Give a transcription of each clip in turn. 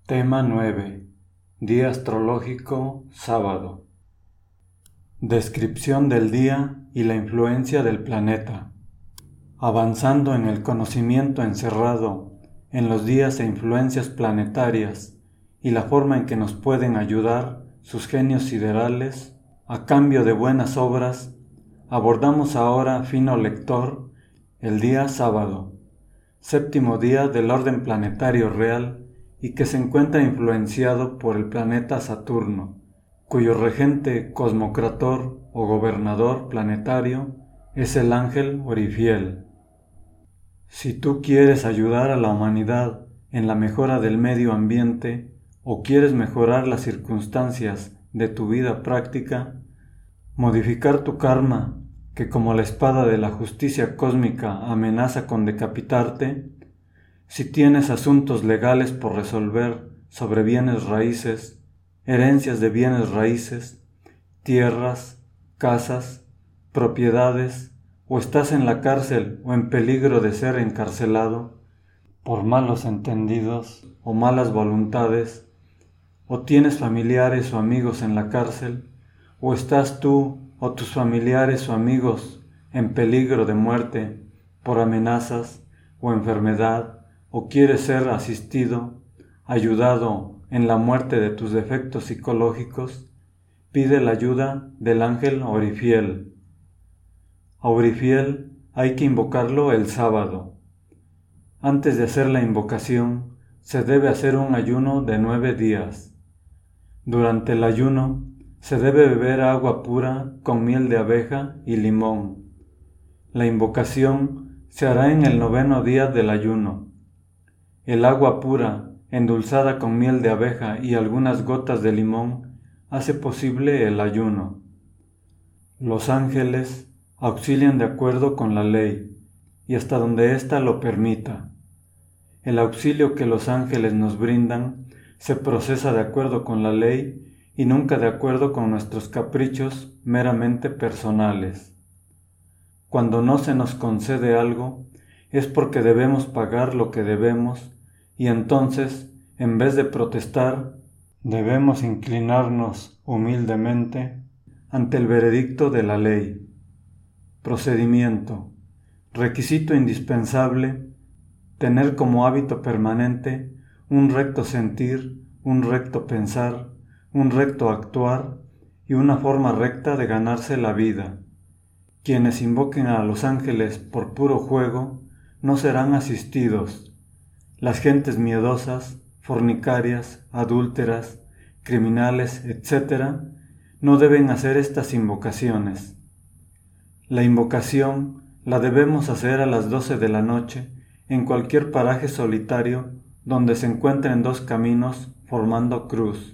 Tema 9. Día astrológico, sábado. Descripción del día y la influencia del planeta. Avanzando en el conocimiento encerrado en los días e influencias planetarias y la forma en que nos pueden ayudar sus genios siderales, a cambio de buenas obras, abordamos ahora, fino lector, el día sábado, séptimo día del orden planetario real y que se encuentra influenciado por el planeta Saturno, cuyo regente cosmocrator o gobernador planetario es el ángel Orifiel. Si tú quieres ayudar a la humanidad en la mejora del medio ambiente o quieres mejorar las circunstancias de tu vida práctica, modificar tu karma, que como la espada de la justicia cósmica amenaza con decapitarte, si tienes asuntos legales por resolver sobre bienes raíces, herencias de bienes raíces, tierras, casas, propiedades, o estás en la cárcel o en peligro de ser encarcelado por malos entendidos o malas voluntades, o tienes familiares o amigos en la cárcel, o estás tú o tus familiares o amigos en peligro de muerte por amenazas o enfermedad, o quieres ser asistido, ayudado en la muerte de tus defectos psicológicos, pide la ayuda del ángel Orifiel. A Orifiel hay que invocarlo el sábado. Antes de hacer la invocación, se debe hacer un ayuno de 9 días. Durante el ayuno, se debe beber agua pura con miel de abeja y limón. La invocación se hará en el 9º día del ayuno. El agua pura, endulzada con miel de abeja y algunas gotas de limón, hace posible el ayuno. Los ángeles auxilian de acuerdo con la ley, y hasta donde ésta lo permita. El auxilio que los ángeles nos brindan se procesa de acuerdo con la ley y nunca de acuerdo con nuestros caprichos meramente personales. Cuando no se nos concede algo, es porque debemos pagar lo que debemos, y entonces, en vez de protestar, debemos inclinarnos humildemente ante el veredicto de la ley. Procedimiento. Requisito indispensable: tener como hábito permanente un recto sentir, un recto pensar, un recto actuar y una forma recta de ganarse la vida. Quienes invoquen a los ángeles por puro juego no serán asistidos. Las gentes miedosas, fornicarias, adúlteras, criminales, etc., no deben hacer estas invocaciones. La invocación la debemos hacer a las 12 de la noche en cualquier paraje solitario donde se encuentren 2 caminos formando cruz.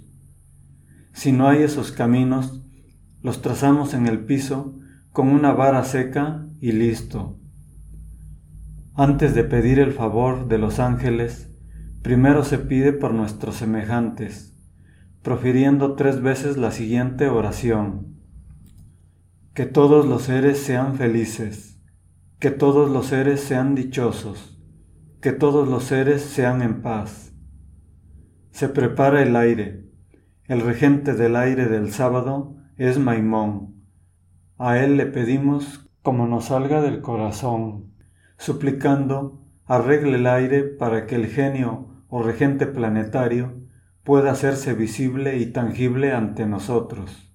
Si no hay esos caminos, los trazamos en el piso con una vara seca y listo. Antes de pedir el favor de los ángeles, primero se pide por nuestros semejantes, profiriendo 3 veces la siguiente oración: que todos los seres sean felices, que todos los seres sean dichosos, que todos los seres sean en paz. Se prepara el aire. El regente del aire del sábado es Maimón. A él le pedimos como nos salga del corazón, suplicando arregle el aire para que el genio o regente planetario pueda hacerse visible y tangible ante nosotros.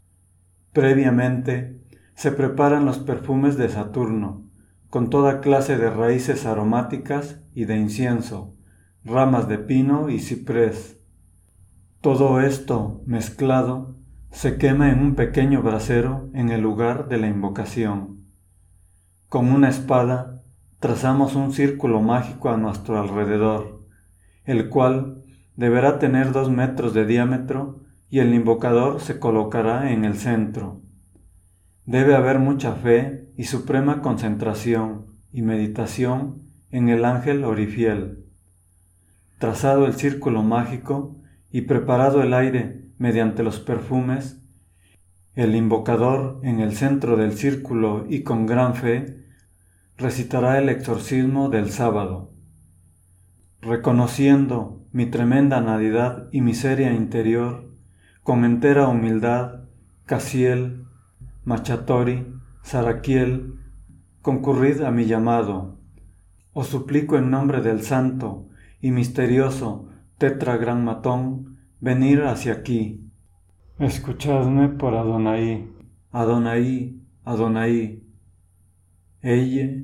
Previamente se preparan los perfumes de Saturno, con toda clase de raíces aromáticas y de incienso, ramas de pino y ciprés. Todo esto mezclado se quema en un pequeño brasero en el lugar de la invocación. Con una espada trazamos un círculo mágico a nuestro alrededor, el cual deberá tener 2 metros de diámetro y el invocador se colocará en el centro. Debe haber mucha fe y suprema concentración y meditación en el ángel Orifiel. Trazado el círculo mágico y preparado el aire mediante los perfumes, el invocador en el centro del círculo y con gran fe recitará el exorcismo del sábado. reconociendo mi tremenda nadidad y miseria interior, con entera humildad, Casiel, Machatori, Saraquiel, concurrid a mi llamado. Os suplico en nombre del santo y misterioso Tetragrammatón, venir hacia aquí. Escuchadme por Adonai, Adonai, Adonai. Elle,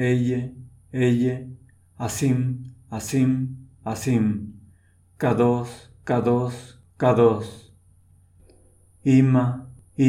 Asim, Asim, Asim. Kados, Kados, Kados. Ima,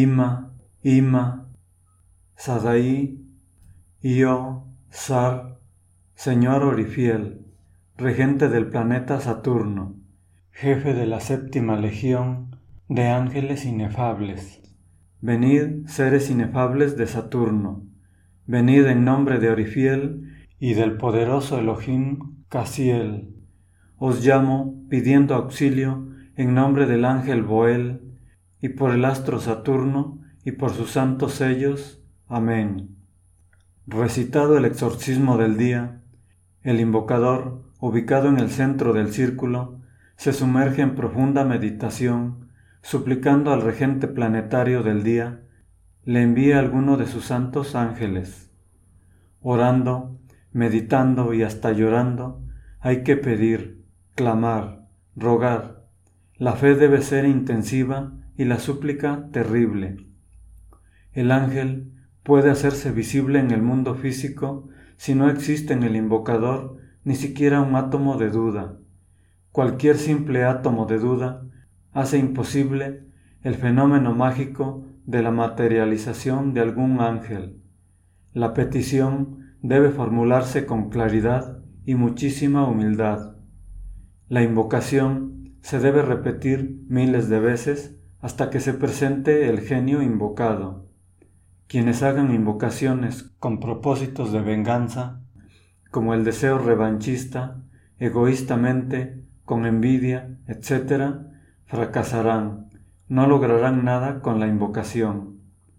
Sadai, Io, Sar, Señor Orifiel, regente del planeta Saturno, jefe de la 7ª legión de ángeles inefables. Venid, seres inefables de Saturno, venid en nombre de Orifiel y del poderoso Elohim Casiel. Os llamo pidiendo auxilio en nombre del ángel Boel y por el astro Saturno y por sus santos sellos. Amén. Recitado el exorcismo del día, el invocador, ubicado en el centro del círculo, se sumerge en profunda meditación, suplicando al regente planetario del día le envíe alguno de sus santos ángeles. Orando, meditando y hasta llorando, hay que pedir, clamar, rogar. La fe debe ser intensiva y la súplica terrible. El ángel puede hacerse visible en el mundo físico si no existe en el invocador ni siquiera un átomo de duda. Cualquier simple átomo de duda hace imposible el fenómeno mágico de la materialización de algún ángel. La petición debe formularse con claridad y muchísima humildad. La invocación se debe repetir miles de veces hasta que se presente el genio invocado. Quienes hagan invocaciones con propósitos de venganza, como el deseo revanchista, egoístamente, con envidia, etc., fracasarán, no lograrán nada con la invocación.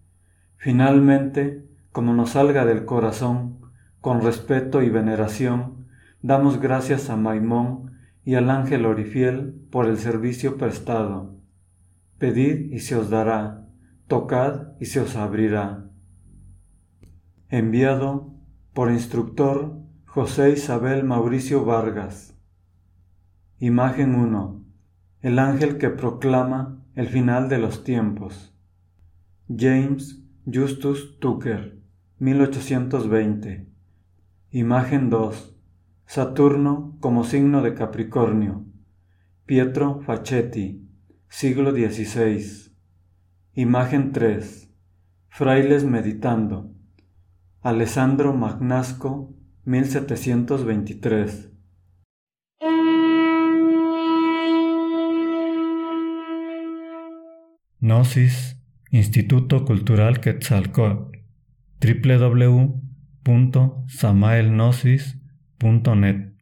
Finalmente, como nos salga del corazón, con respeto y veneración, damos gracias a Maimón y al ángel Orifiel por el servicio prestado. Pedid y se os dará, tocad y se os abrirá. Enviado por instructor José Isabel Mauricio Vargas. Imagen 1. El ángel que proclama el final de los tiempos. James Justus Tucker, 1820. Imagen 2. Saturno como signo de Capricornio. Pietro Facchetti, siglo XVI. Imagen 3. Frailes meditando. Alessandro Magnasco, 1723. Gnosis, Instituto Cultural Quetzalcóatl, www.samaelgnosis.net